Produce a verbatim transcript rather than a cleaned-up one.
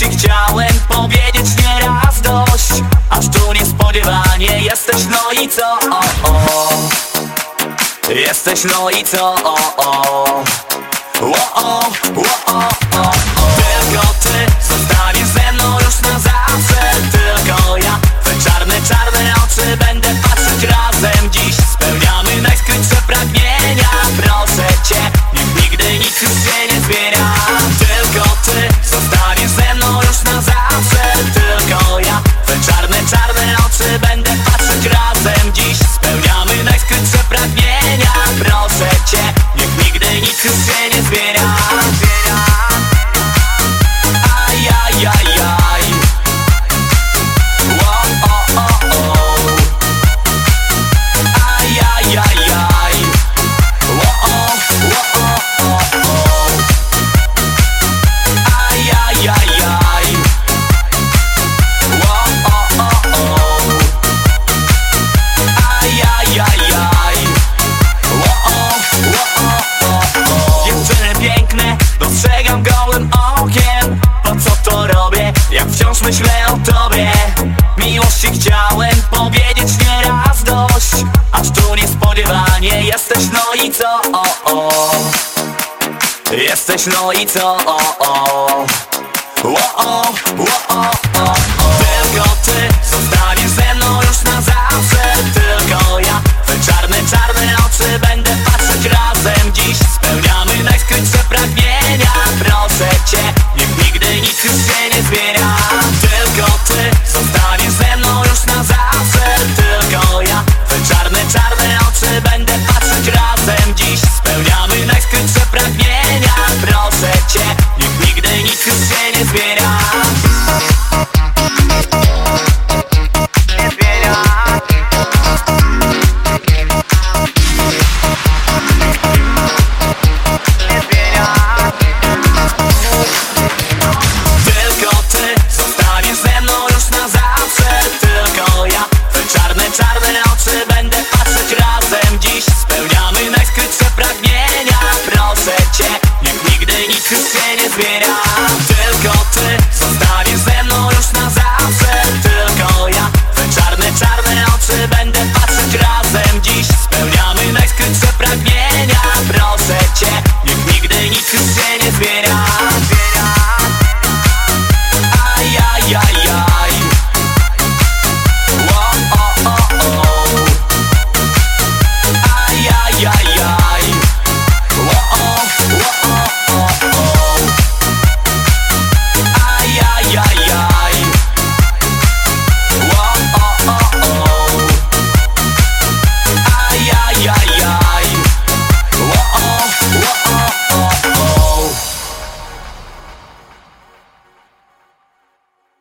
chciałem powiedzieć nieraz dość, aż tu niespodziewanie jesteś, no i co? O, o. Jesteś, no i co? O, o. O, o, o, o, o. Tylko ty zostaniesz ze mną już na zawsze. Tylko ja, twe czarne, czarne oczy będę patrzeć razem. Dziś spełniamy najskrytsze pragnienia. Proszę cię, niech nigdy nic już się nie zmienia. Tylko ty zostaniesz ze mną już na zawsze. Tylko ja, twe czarne, czarne oczy będę patrzeć razem. Dziś spełniamy najskrytsze pragnienia. Proszę cię, niech nigdy nic już się nie zmienia. Ajajajaj. Wo, o, o, o. Ajajajaj. Wo, o, wo, o, o, o. Ajajajaj. Wo, o, o, o. Ajajajaj. Wo, o, wo, o, o. Dziewczyny piękne, dostrzegam gołym okiem. Po co to robię, jak wciąż myślę o tobie? Miłości chciałem powiedzieć nieraz dość, aż tu niespodziewanie jesteś, no i co? O, o. Jesteś, no i co? O, o. O, o, o, o, o, o. Tylko ty zostaniesz ze